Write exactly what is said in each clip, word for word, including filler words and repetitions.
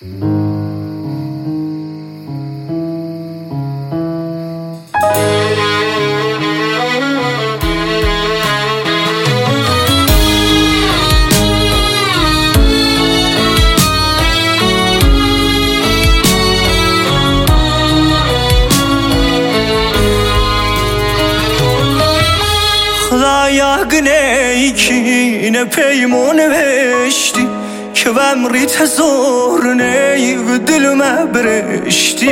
خدایا گنه کی نه پیمون وشتی که بمری تزور نی و دل ما برشتی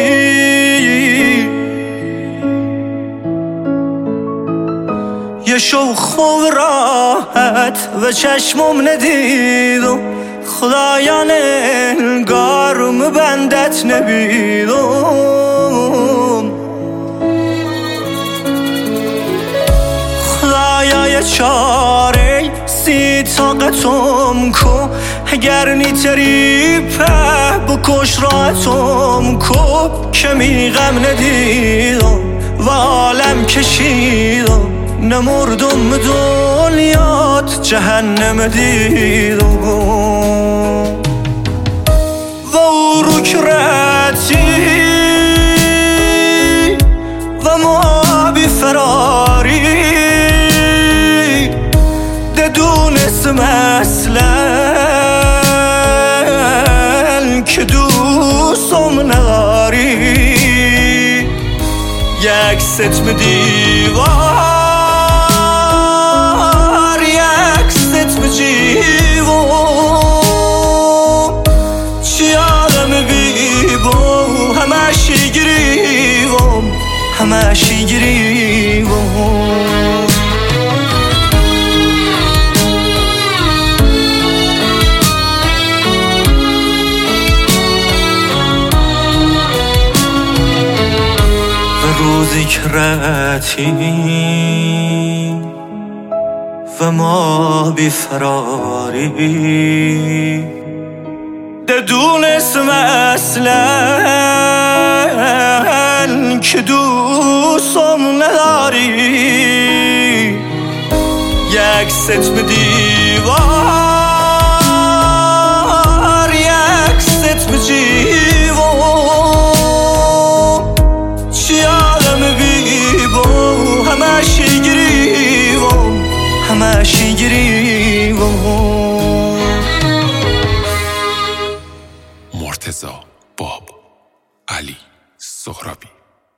یه شوخ و راحت و چشمم ندیدم خدایا نگارم بندت نبیدم خدایا یه چاره سی طاقتم کو اگر نیتری په بکش راتم کو که می غم ندیدم و عالم کشیدم نمردم دنیات جهنم دیدم و او رکرتی و معابی فراری دونستم اصلا که دوستم نداری یک ستم دیوار یک ستم جیوم چی آدم بیبو همشی گریوم همشی گریوم روزی که رتی و ما بیفراری دونستم اصلا که دوستم نداری یک ستم دیوار